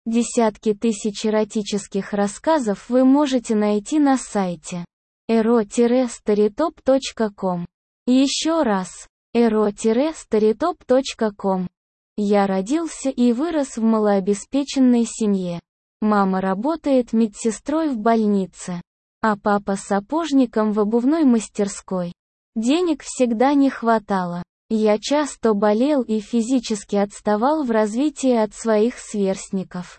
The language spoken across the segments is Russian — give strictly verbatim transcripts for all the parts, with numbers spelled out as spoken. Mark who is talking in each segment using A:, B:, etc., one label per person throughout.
A: Десятки тысяч эротических рассказов вы можете найти на сайте эро старитоп точка ком. Еще раз, эро старитоп точка ком. Я родился и вырос в малообеспеченной семье. Мама работает медсестрой в больнице, а папа сапожником в обувной мастерской. Денег всегда не хватало. Я часто болел и физически отставал в развитии от своих сверстников.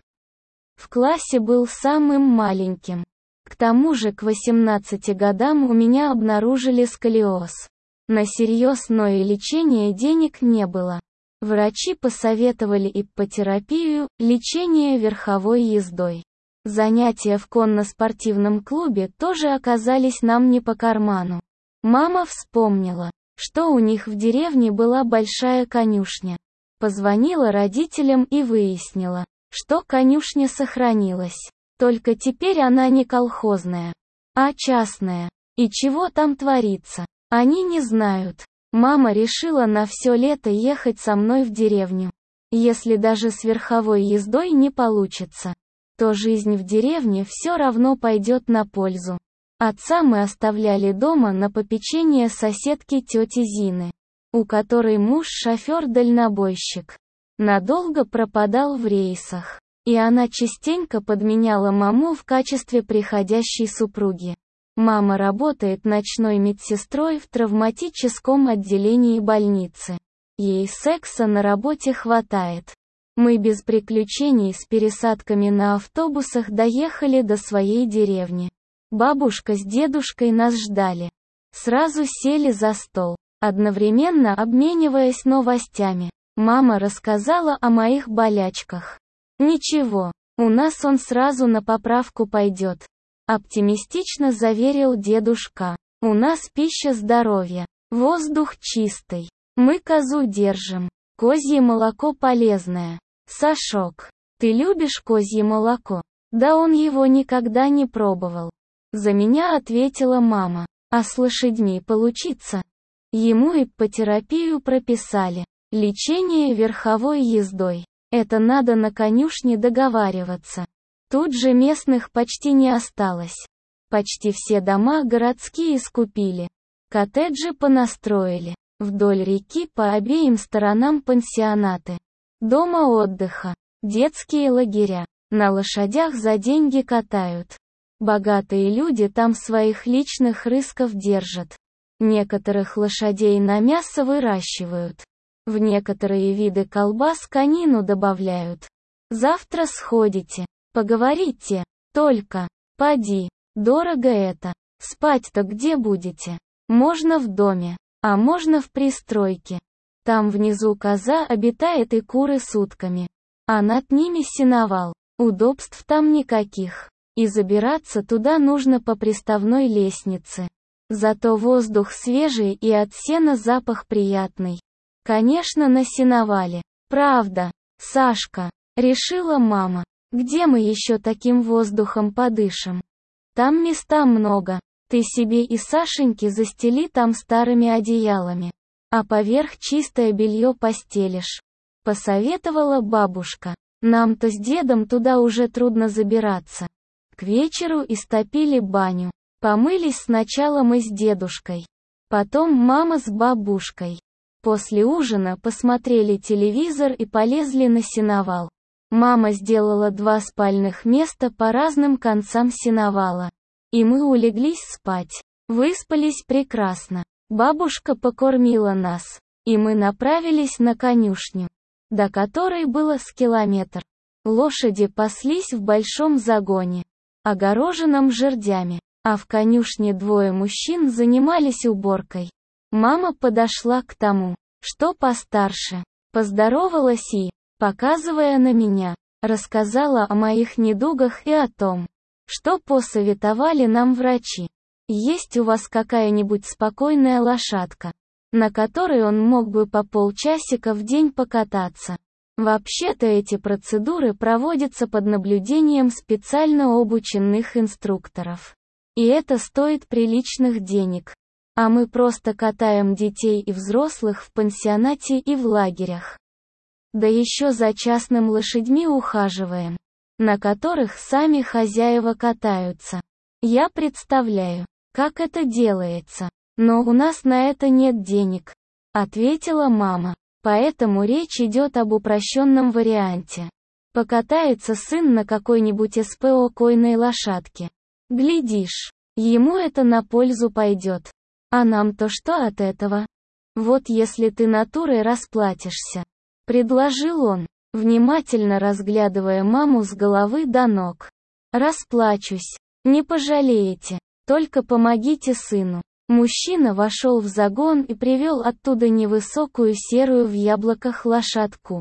A: В классе был самым маленьким. К тому же к восемнадцати годам у меня обнаружили сколиоз. На серьезное лечение денег не было. Врачи посоветовали иппотерапию, лечение верховой ездой. Занятия в конно-спортивном клубе тоже оказались нам не по карману. Мама вспомнила, что у них в деревне была большая конюшня. Позвонила родителям и выяснила, что конюшня сохранилась. Только теперь она не колхозная, а частная. И чего там творится, они не знают. Мама решила на все лето ехать со мной в деревню. Если даже с верховой ездой не получится, то жизнь в деревне все равно пойдет на пользу. Отца мы оставляли дома на попечение соседки тети Зины, у которой муж шофер-дальнобойщик. Надолго пропадал в рейсах, и она частенько подменяла маму в качестве приходящей супруги. Мама работает ночной медсестрой в травматическом отделении больницы. Ей секса на работе хватает. Мы без приключений с пересадками на автобусах доехали до своей деревни. Бабушка с дедушкой нас ждали. Сразу сели за стол, одновременно обмениваясь новостями. Мама рассказала о моих болячках. «Ничего, у нас он сразу на поправку пойдет», — оптимистично заверил дедушка. «У нас пища здоровья, воздух чистый, мы козу держим, козье молоко полезное». «Сашок, ты любишь козье молоко?» «Да он его никогда не пробовал». За меня ответила мама. «А с лошадьми получится?» Ему иппотерапию прописали. Лечение верховой ездой. Это надо на конюшне договариваться. Тут же местных почти не осталось. Почти все дома городские скупили. Коттеджи понастроили. Вдоль реки по обеим сторонам пансионаты. Дома отдыха. Детские лагеря. На лошадях за деньги катают. Богатые люди там своих личных рысков держат. Некоторых лошадей на мясо выращивают. В некоторые виды колбас конину добавляют. Завтра сходите, поговорите, только, поди, дорого это. Спать-то где будете? Можно в доме, а можно в пристройке. Там внизу коза обитает и куры сутками. А над ними сеновал. Удобств там никаких. И забираться туда нужно по приставной лестнице. Зато воздух свежий и от сена запах приятный. Конечно, на сеновале. Правда, Сашка, решила мама. Где мы еще таким воздухом подышим? Там места много. Ты себе и Сашеньке застели там старыми одеялами. А поверх чистое белье постелишь. Посоветовала бабушка. Нам-то с дедом туда уже трудно забираться. К вечеру истопили баню. Помылись сначала мы с дедушкой. Потом мама с бабушкой. После ужина посмотрели телевизор и полезли на сеновал. Мама сделала два спальных места по разным концам сеновала. И мы улеглись спать. Выспались прекрасно. Бабушка покормила нас. И мы направились на конюшню, до которой было с километр. Лошади паслись в большом загоне, огороженном жердями, а в конюшне двое мужчин занимались уборкой. Мама подошла к тому, что постарше, поздоровалась и, показывая на меня, рассказала о моих недугах и о том, что посоветовали нам врачи. Есть у вас какая-нибудь спокойная лошадка, на которой он мог бы по полчасика в день покататься? Вообще-то эти процедуры проводятся под наблюдением специально обученных инструкторов. И это стоит приличных денег. А мы просто катаем детей и взрослых в пансионате и в лагерях. Да еще за частным лошадьми ухаживаем. на которых сами хозяева катаются. Я представляю, как это делается, но у нас на это нет денег, ответила мама. Поэтому речь идет об упрощенном варианте. Покатается сын на какой-нибудь спокойной лошадке. Глядишь, ему это на пользу пойдет. А нам-то что от этого? Вот если ты натурой расплатишься, предложил он, внимательно разглядывая маму с головы до ног. Расплачусь. Не пожалеете. Только помогите сыну. Мужчина вошел в загон и привел оттуда невысокую серую в яблоках лошадку.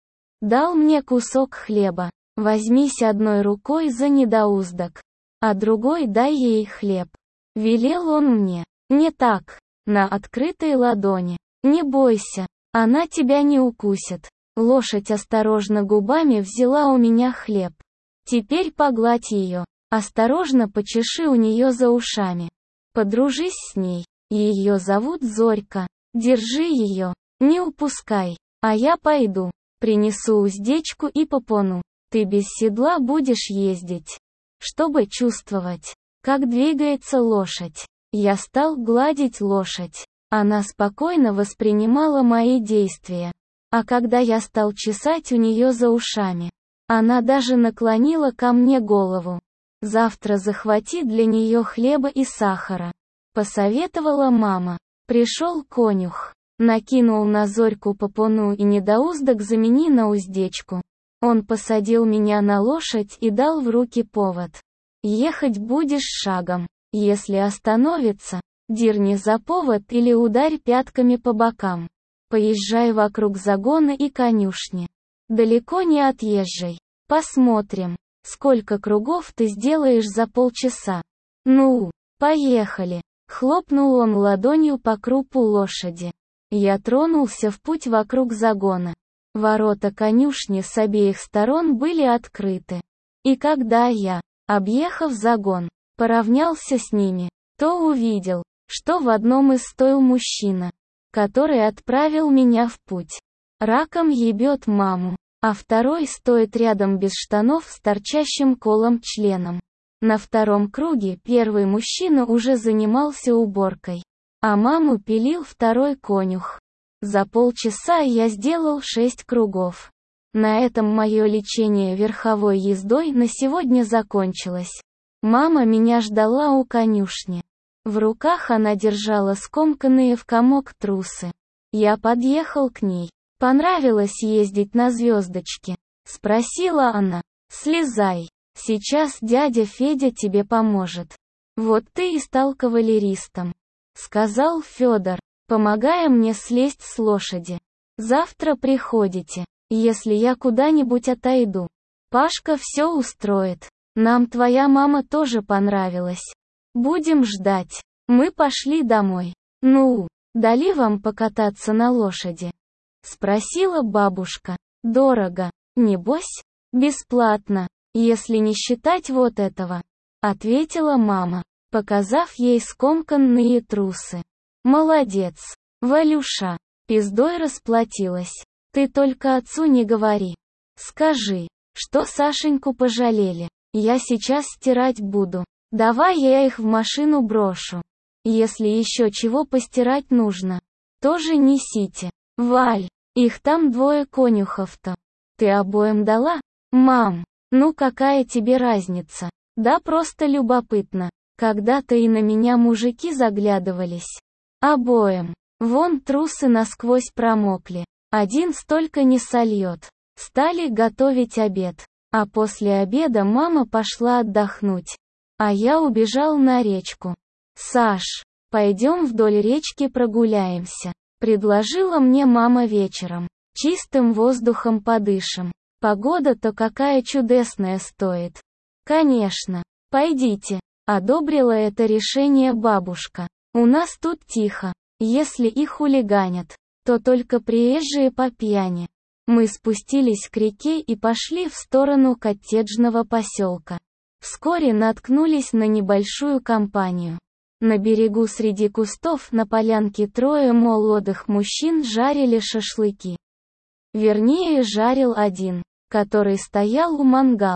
A: Дал мне кусок хлеба. Возьмись одной рукой за недоуздок, а другой дай ей хлеб. Велел он мне. Не так, на открытой ладони. Не бойся, она тебя не укусит. Лошадь осторожно губами взяла у меня хлеб. Теперь погладь ее, осторожно почеши у нее за ушами. Подружись с ней, ее зовут Зорька. Держи ее, не упускай, а я пойду, принесу уздечку и попону. Ты без седла будешь ездить, чтобы чувствовать, как двигается лошадь. Я стал гладить лошадь. Она спокойно воспринимала мои действия. А когда я стал чесать у нее за ушами, она даже наклонила ко мне голову. Завтра захвати для нее хлеба и сахара, посоветовала мама. Пришел конюх, накинул на Зорьку попону и недоуздок замени на уздечку. Он посадил меня на лошадь и дал в руки повод. Ехать будешь шагом. Если остановится, дерни за повод или ударь пятками по бокам. Поезжай вокруг загона и конюшни. Далеко не отъезжай. Посмотрим, сколько кругов ты сделаешь за полчаса. Ну, поехали. Хлопнул он ладонью по крупу лошади. Я тронулся в путь вокруг загона. Ворота конюшни с обеих сторон были открыты. И когда я, объехав загон, поравнялся с ними, то увидел, что в одном из стойл мужчина, который отправил меня в путь, раком ебет маму, а второй стоит рядом без штанов с торчащим колом членом. На втором круге первый мужчина уже занимался уборкой, а маму пилил второй конюх. За полчаса я сделал шесть кругов. На этом мое лечение верховой ездой на сегодня закончилось. Мама меня ждала у конюшни. В руках она держала скомканные в комок трусы. Я подъехал к ней. «Понравилось ездить на звездочке?» — спросила она. «Слезай. Сейчас дядя Федя тебе поможет. Вот ты и стал кавалеристом», — сказал Федор, помогая мне слезть с лошади. «Завтра приходите, если я куда-нибудь отойду. Пашка все устроит. Нам твоя мама тоже понравилась. Будем ждать». Мы пошли домой. «Ну, дали вам покататься на лошади?» — спросила бабушка. «Дорого, небось?» «Бесплатно, если не считать вот этого», — ответила мама, показав ей скомканные трусы. «Молодец, Валюша, пиздой расплатилась. Ты только отцу не говори. Скажи, что Сашеньку пожалели. Я сейчас стирать буду. Давай я их в машину брошу. Если еще чего постирать нужно, тоже несите. Валь, их там двое конюхов-то. Ты обоим дала? Мам, ну какая тебе разница? Да просто любопытно. Когда-то и на меня мужики заглядывались. Обоим. Вон трусы насквозь промокли. Один столько не сольет. Стали готовить обед. А после обеда мама пошла отдохнуть. А я убежал на речку. «Саш, пойдем вдоль речки прогуляемся», — предложила мне мама вечером. «Чистым воздухом подышим. Погода-то какая чудесная стоит». «Конечно, пойдите», — одобрила это решение бабушка. «У нас тут тихо. Если их хулиганят, то только приезжие по пьяни». Мы спустились к реке и пошли в сторону коттеджного поселка. Вскоре наткнулись на небольшую компанию. На берегу среди кустов на полянке трое молодых мужчин жарили шашлыки. Вернее, жарил один, который стоял у мангала,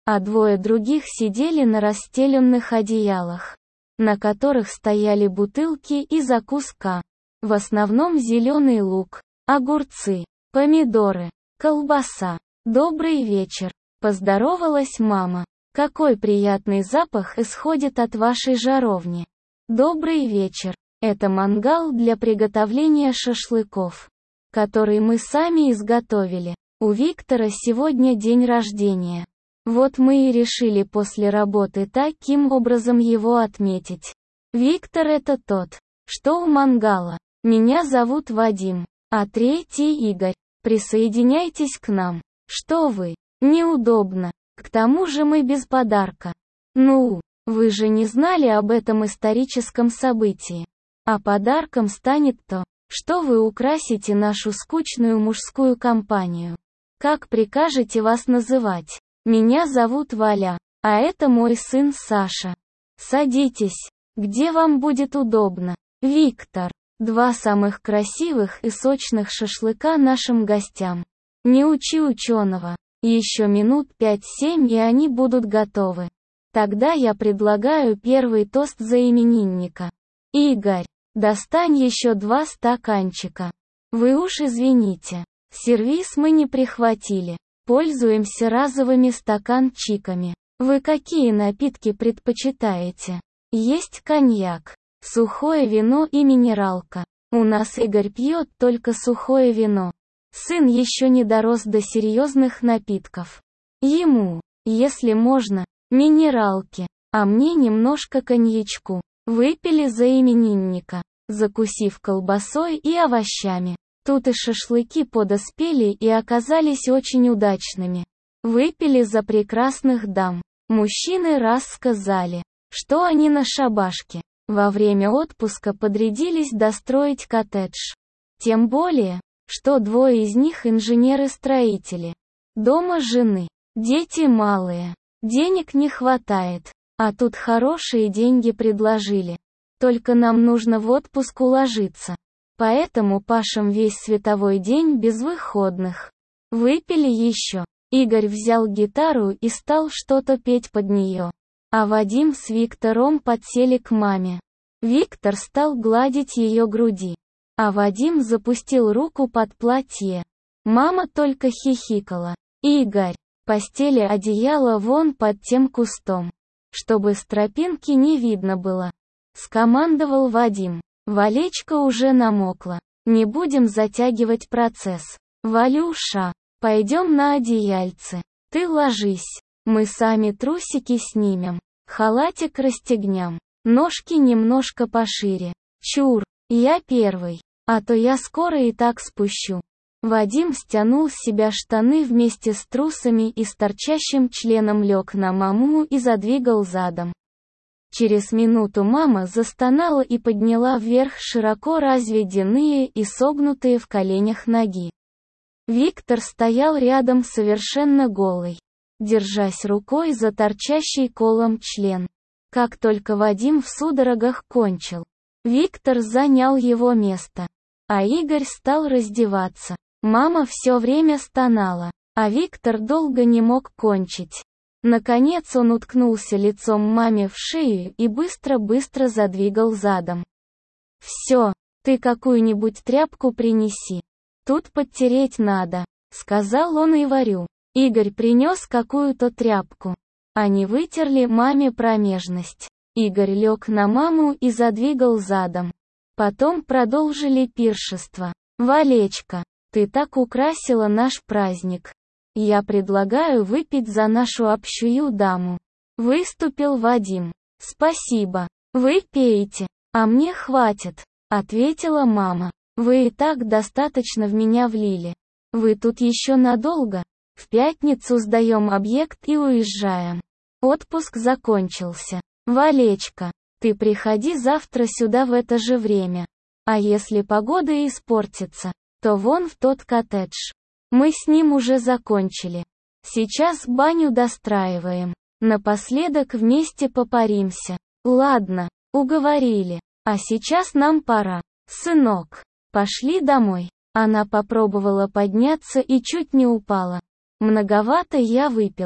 A: а двое других сидели на расстеленных одеялах, на которых стояли бутылки и закуска. В основном зеленый лук, огурцы, помидоры, колбаса. «Добрый вечер», — поздоровалась мама. «Какой приятный запах исходит от вашей жаровни». «Добрый вечер. Это мангал для приготовления шашлыков, который мы сами изготовили. У Виктора сегодня день рождения. Вот мы и решили после работы таким образом его отметить. Виктор — это тот, что у мангала. Меня зовут Вадим, а третий Игорь. Присоединяйтесь к нам. Что вы? Неудобно. К тому же мы без подарка. Ну, вы же не знали об этом историческом событии. А подарком станет то, что вы украсите нашу скучную мужскую компанию. Как прикажете вас называть? Меня зовут Валя, а это мой сын Саша. Садитесь, где вам будет удобно. Виктор. Два самых красивых и сочных шашлыка нашим гостям. Не учи ученого. Еще минут пять-семь и они будут готовы. Тогда я предлагаю первый тост за именинника. Игорь, достань еще два стаканчика. Вы уж извините. Сервиз мы не прихватили. Пользуемся разовыми стаканчиками. Вы какие напитки предпочитаете? Есть коньяк, сухое вино и минералка. У нас Игорь пьет только сухое вино. Сын еще не дорос до серьезных напитков. Ему, если можно, минералки, а мне немножко коньячку. Выпили за именинника, закусив колбасой и овощами. Тут и шашлыки подоспели и оказались очень удачными. Выпили за прекрасных дам. Мужчины раз сказали, что они на шабашке. Во время отпуска подрядились достроить коттедж. Тем более, что двое из них инженеры-строители. Дома жены, дети малые. Денег не хватает, а тут хорошие деньги предложили. Только нам нужно в отпуск уложиться. Поэтому пашем весь световой день без выходных. Выпили еще. Игорь взял гитару и стал что-то петь под нее. А Вадим с Виктором подсели к маме. Виктор стал гладить ее груди. А Вадим запустил руку под платье. Мама только хихикала. «Игорь, постели одеяло вон под тем кустом, чтобы с тропинки не видно было», — скомандовал Вадим. Валечка уже намокла. Не будем затягивать процесс. Валюша, пойдем на одеяльце. Ты ложись. Мы сами трусики снимем. Халатик расстегнем. Ножки немножко пошире. Чур, я первый. А то я скоро и так спущу. Вадим стянул с себя штаны вместе с трусами и с торчащим членом лег на маму и задвигал задом. Через минуту мама застонала и подняла вверх широко разведенные и согнутые в коленях ноги. Виктор стоял рядом совершенно голый, держась рукой за торчащий колом член. Как только Вадим в судорогах кончил, Виктор занял его место, а Игорь стал раздеваться. Мама все время стонала, а Виктор долго не мог кончить. Наконец он уткнулся лицом маме в шею и быстро-быстро задвигал задом. «Все, ты какую-нибудь тряпку принеси. Тут подтереть надо», — сказал он Иварю. Игорь принес какую-то тряпку. Они вытерли маме промежность. Игорь лег на маму и задвигал задом. Потом продолжили пиршество. «Валечка, ты так украсила наш праздник. Я предлагаю выпить за нашу общую даму», — выступил Вадим. «Спасибо. Вы пейте, а мне хватит», — ответила мама. «Вы и так достаточно в меня влили. Вы тут еще надолго? В пятницу сдаем объект и уезжаем. Отпуск закончился. Валечка, ты приходи завтра сюда в это же время. А если погода испортится, то вон в тот коттедж. Мы с ним уже закончили. Сейчас баню достраиваем. Напоследок вместе попаримся. Ладно, уговорили. А сейчас нам пора. Сынок, пошли домой». Она попробовала подняться и чуть не упала. «Многовато я выпила.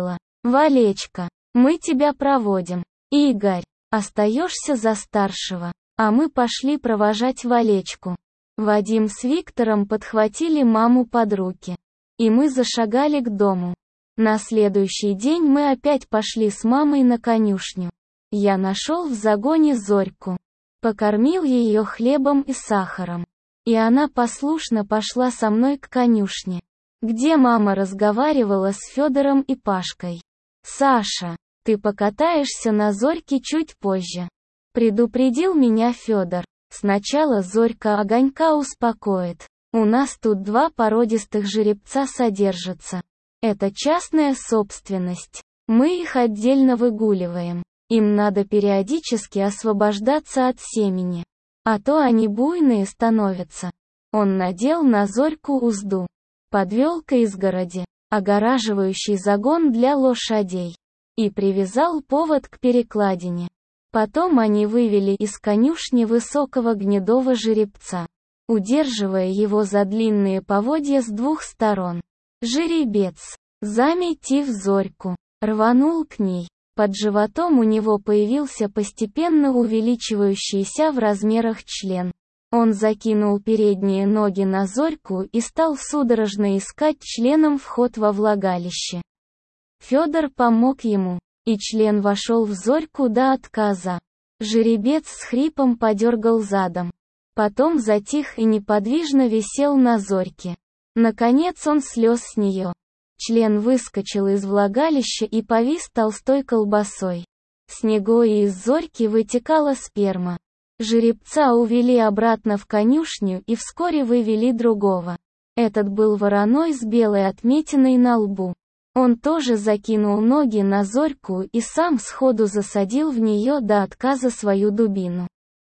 A: Валечка, мы тебя проводим. Игорь, остаешься за старшего. А мы пошли провожать Валечку. Вадим с Виктором подхватили маму под руки. И мы зашагали к дому. На следующий день мы опять пошли с мамой на конюшню. Я нашел в загоне Зорьку. Покормил ее хлебом и сахаром. И она послушно пошла со мной к конюшне, где мама разговаривала с Федором и Пашкой. «Саша, ты покатаешься на Зорьке чуть позже», — предупредил меня Федор. «Сначала Зорька огонька успокоит. У нас тут два породистых жеребца содержатся. Это частная собственность. Мы их отдельно выгуливаем. Им надо периодически освобождаться от семени. А то они буйные становятся». Он надел на Зорьку узду. Подвел к изгороди, огораживающий загон для лошадей. И привязал повод к перекладине. Потом они вывели из конюшни высокого гнедого жеребца, удерживая его за длинные поводья с двух сторон. Жеребец, заметив Зорьку, рванул к ней. Под животом у него появился постепенно увеличивающийся в размерах член. Он закинул передние ноги на Зорьку и стал судорожно искать членом вход во влагалище. Федор помог ему, и член вошел в Зорьку до отказа. Жеребец с хрипом подергал задом. Потом затих и неподвижно висел на Зорьке. Наконец он слез с нее. Член выскочил из влагалища и повис толстой колбасой. С него и из Зорьки вытекала сперма. Жеребца увели обратно в конюшню и вскоре вывели другого. Этот был вороной с белой отметиной на лбу. Он тоже закинул ноги на Зорьку и сам сходу засадил в нее до отказа свою дубину.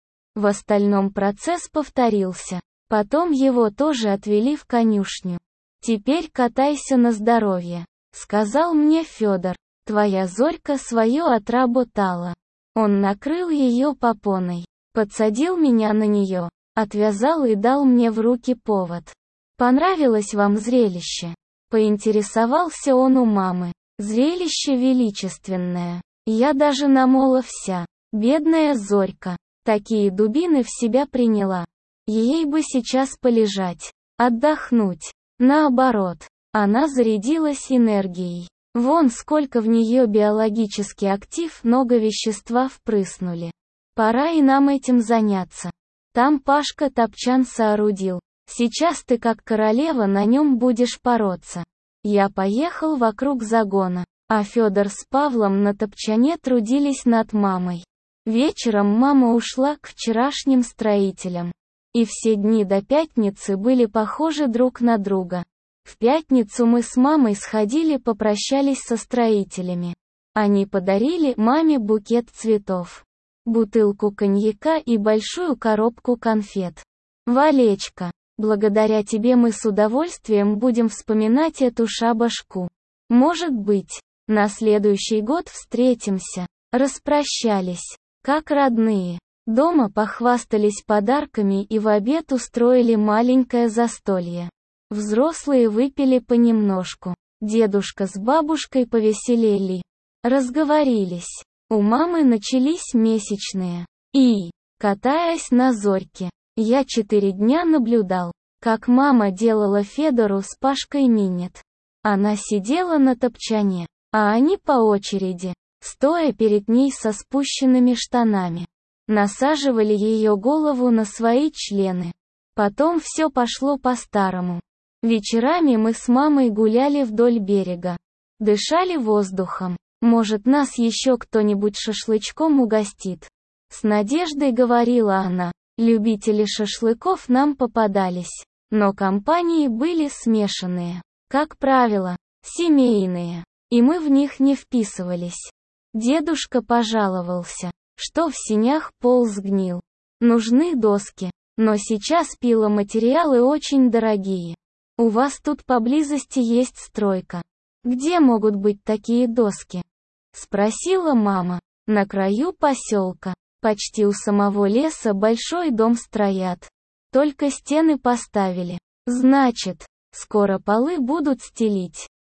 A: В остальном процесс повторился. Потом его тоже отвели в конюшню. «Теперь катайся на здоровье», — сказал мне Федор. «Твоя Зорька свое отработала». Он накрыл ее попоной, подсадил меня на нее, отвязал и дал мне в руки повод. «Понравилось вам зрелище?» — поинтересовался он у мамы. «Зрелище величественное. Я даже намола вся. Бедная Зорька. Такие дубины в себя приняла. Ей бы сейчас полежать, отдохнуть. Наоборот, она зарядилась энергией. Вон сколько в нее биологически актив много вещества впрыснули. Пора и нам этим заняться. Там Пашка топчан соорудил. Сейчас ты как королева на нем будешь бороться». Я поехал вокруг загона, а Федор с Павлом на топчане трудились над мамой. Вечером мама ушла к вчерашним строителям. И все дни до пятницы были похожи друг на друга. В пятницу мы с мамой сходили попрощались со строителями. Они подарили маме букет цветов, бутылку коньяка и большую коробку конфет. «Валечка, благодаря тебе мы с удовольствием будем вспоминать эту шабашку. Может быть, на следующий год встретимся». Распрощались, как родные. Дома похвастались подарками и в обед устроили маленькое застолье. Взрослые выпили понемножку. Дедушка с бабушкой повеселели. Разговорились. У мамы начались месячные. И, катаясь на Зорьке, я четыре дня наблюдал, как мама делала Федору с Пашкой минет. Она сидела на топчане, а они по очереди, стоя перед ней со спущенными штанами, насаживали ее голову на свои члены. Потом все пошло по-старому. Вечерами мы с мамой гуляли вдоль берега. Дышали воздухом. Может, нас еще кто-нибудь шашлычком угостит. С надеждой говорила она. Любители шашлыков нам попадались. Но компании были смешанные. Как правило, семейные. И мы в них не вписывались. Дедушка пожаловался, что в сенях пол сгнил. Нужны доски. Но сейчас пиломатериалы очень дорогие. У вас тут поблизости есть стройка. Где могут быть такие доски? Спросила мама. На краю поселка, почти у самого леса большой дом строят. Только стены поставили. Значит, скоро полы будут стелить.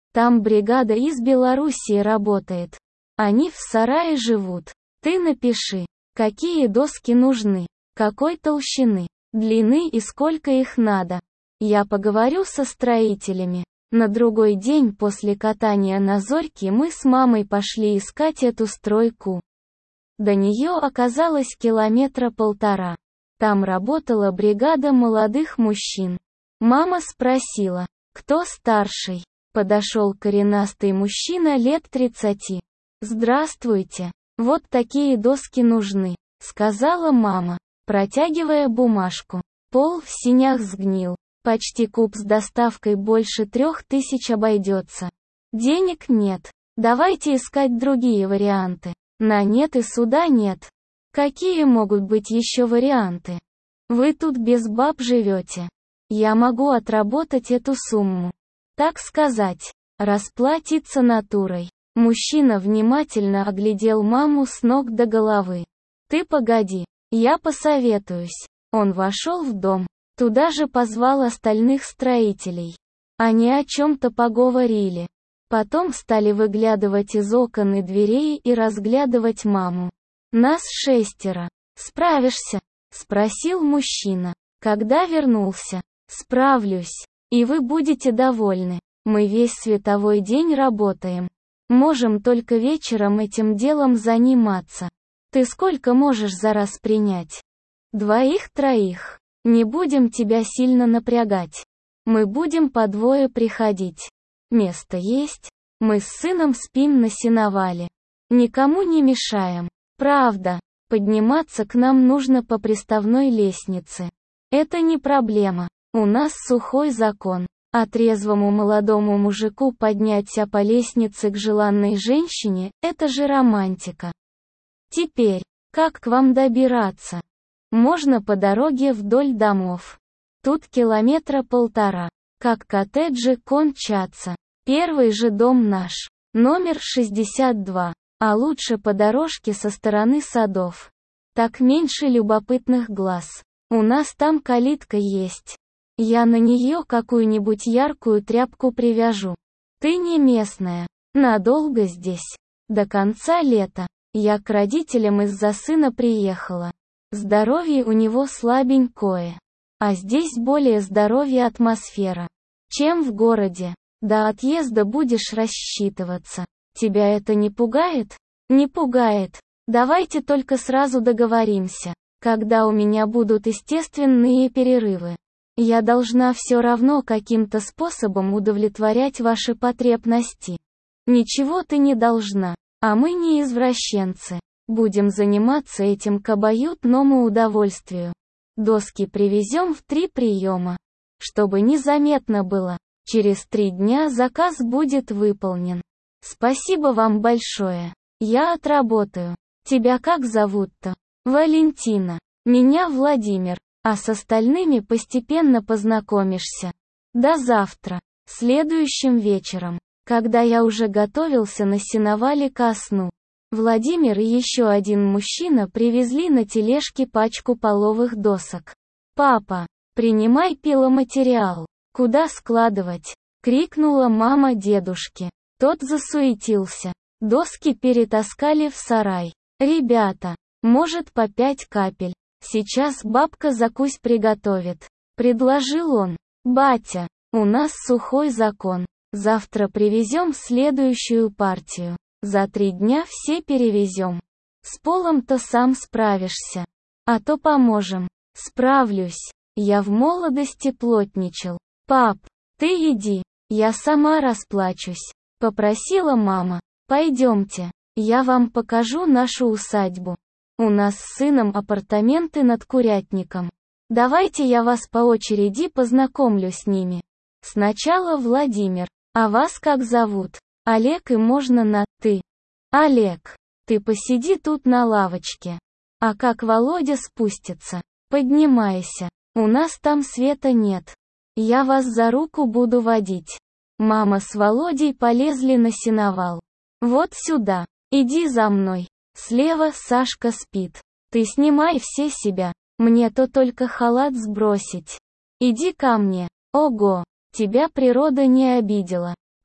A: Там бригада из Белоруссии работает. Они в сарае живут. Ты напиши, какие доски нужны, какой толщины, длины и сколько их надо. Я поговорю со строителями. На другой день после катания на Зорьке мы с мамой пошли искать эту стройку. До нее оказалось километра полтора. Там работала бригада молодых мужчин. Мама спросила, кто старший. Подошел коренастый мужчина лет тридцати. «Здравствуйте, вот такие доски нужны», — сказала мама, протягивая бумажку. Пол в синях сгнил. Почти куб с доставкой больше трех тысяч обойдется. Денег нет. Давайте искать другие варианты. На нет и суда нет. Какие могут быть еще варианты? Вы тут без баб живете. Я могу отработать эту сумму. Так сказать, расплатиться натурой. Мужчина внимательно оглядел маму с ног до головы. Ты погоди, я посоветуюсь. Он вошел в дом. Туда же позвал остальных строителей. Они о чем-то поговорили. Потом стали выглядывать из окон и дверей и разглядывать маму. «Нас шестеро. Справишься?» — спросил мужчина. «Когда вернулся?» «Справлюсь. И вы будете довольны. Мы весь световой день работаем. Можем только вечером этим делом заниматься. Ты сколько можешь за раз принять?» «Двоих-троих. Не будем тебя сильно напрягать. Мы будем по двое приходить. Место есть. Мы с сыном спим на сеновале. Никому не мешаем. Правда, подниматься к нам нужно по приставной лестнице. Это не проблема. У нас сухой закон. А трезвому молодому мужику подняться по лестнице к желанной женщине – это же романтика. Теперь, как к вам добираться? Можно по дороге вдоль домов. Тут километра полтора. Как коттеджи кончатся. Первый же дом наш. Номер шестьдесят два. А лучше по дорожке со стороны садов. Так меньше любопытных глаз. У нас там калитка есть. Я на нее какую-нибудь яркую тряпку привяжу. Ты не местная. Надолго здесь. До конца лета. Я к родителям из-за сына приехала. Здоровье у него слабенькое. А здесь более здоровье атмосфера, чем в городе. До отъезда будешь рассчитываться. Тебя это не пугает? Не пугает. Давайте только сразу договоримся, когда у меня будут естественные перерывы. Я должна все равно каким-то способом удовлетворять ваши потребности. Ничего ты не должна, а мы не извращенцы. Будем заниматься этим к обоюдному удовольствию. Доски привезем в три приема. Чтобы незаметно было. Через три дня заказ будет выполнен. Спасибо вам большое. Я отработаю. Тебя как зовут-то? Валентина. Меня Владимир. А с остальными постепенно познакомишься. До завтра. Следующим вечером, когда я уже готовился на сеновале ко сну, Владимир и еще один мужчина привезли на тележке пачку половых досок. «Папа, принимай пиломатериал. Куда складывать?» — крикнула мама дедушке. Тот засуетился. Доски перетаскали в сарай. «Ребята, может по пять капель. Сейчас бабка закусь приготовит», — предложил он. «Батя, у нас сухой закон. Завтра привезем следующую партию. За три дня все перевезем. С полом-то сам справишься. А то поможем». «Справлюсь. Я в молодости плотничал. Пап, ты иди, я сама расплачусь», — попросила мама. «Пойдемте, я вам покажу нашу усадьбу. У нас с сыном апартаменты над курятником. Давайте я вас по очереди познакомлю с ними. Сначала Владимир. А вас как зовут?» «Олег, и можно на «ты». «Олег, ты посиди тут на лавочке. А как Володя спустится? Поднимайся. У нас там света нет. Я вас за руку буду водить». Мама с Володей полезли на сеновал. «Вот сюда. Иди за мной. Слева Сашка спит. Ты снимай все себя. Мне то только халат сбросить. Иди ко мне. Ого, тебя природа не обидела.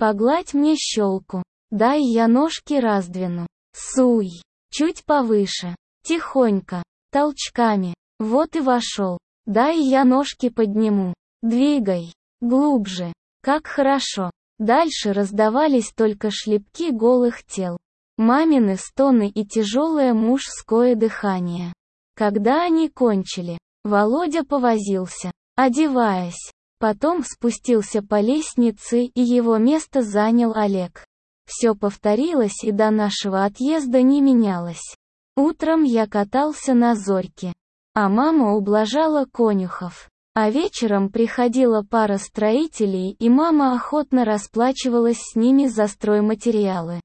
A: Погладь мне щелку. Дай я ножки раздвину. Суй. Чуть повыше. Тихонько. Толчками. Вот и вошел. Дай я ножки подниму. Двигай. Глубже. Как хорошо. Дальше раздавались только шлепки голых тел. Мамины стоны и тяжелое мужское дыхание. Когда они кончили, Володя повозился, одеваясь. Потом спустился по лестнице, и его место занял Олег. Все повторилось и до нашего отъезда не менялось. Утром я катался на Зорьке, а мама ублажала конюхов. А вечером приходила пара строителей, и мама охотно расплачивалась с ними за стройматериалы.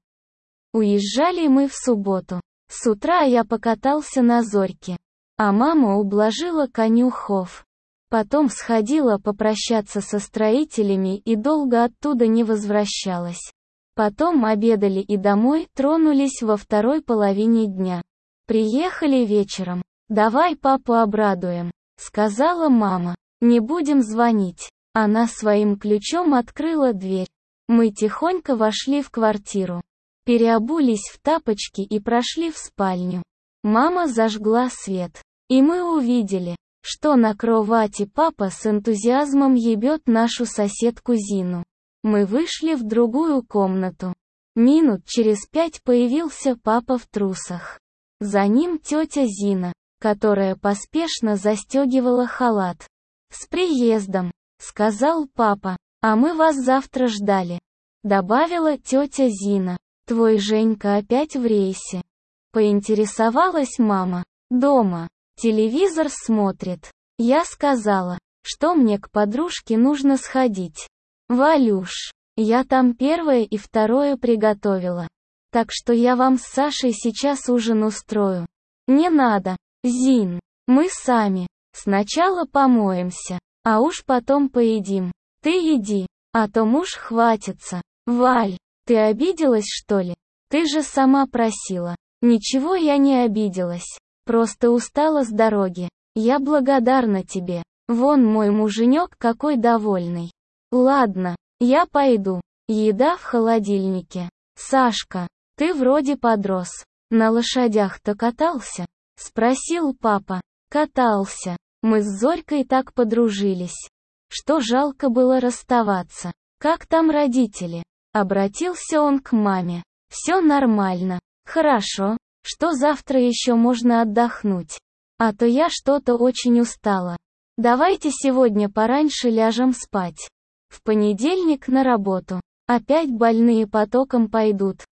A: Уезжали мы в субботу. С утра я покатался на Зорьке, а мама ублажила конюхов. Потом сходила попрощаться со строителями и долго оттуда не возвращалась. Потом обедали и домой тронулись во второй половине дня. Приехали вечером. «Давай папу обрадуем», — сказала мама. «Не будем звонить». Она своим ключом открыла дверь. Мы тихонько вошли в квартиру. Переобулись в тапочки и прошли в спальню. Мама зажгла свет. И мы увидели, что на кровати папа с энтузиазмом ебет нашу соседку Зину. Мы вышли в другую комнату. Минут через пять появился папа в трусах. За ним тетя Зина, которая поспешно застегивала халат. «С приездом», — сказал папа, — «а мы вас завтра ждали», — добавила тетя Зина. «Твой Женька опять в рейсе?» Поинтересовалась мама. «Дома. Телевизор смотрит». Я сказала, что мне к подружке нужно сходить. «Валюш, я там первое и второе приготовила. Так что я вам с Сашей сейчас ужин устрою». «Не надо, Зин, мы сами. Сначала помоемся, а уж потом поедим. Ты иди, а то муж хватится». «Валь, ты обиделась, что ли? Ты же сама просила». «Ничего я не обиделась. Просто устала с дороги. Я благодарна тебе. Вон мой муженек какой довольный». «Ладно, я пойду. Еда в холодильнике». «Сашка, ты вроде подрос. На лошадях-то катался?» — спросил папа. «Катался. Мы с Зорькой так подружились, что жалко было расставаться. Как там родители?» Обратился он к маме. «Все нормально. Хорошо, что завтра еще можно отдохнуть. А то я что-то очень устала. Давайте сегодня пораньше ляжем спать. В понедельник на работу. Опять больные потоком пойдут».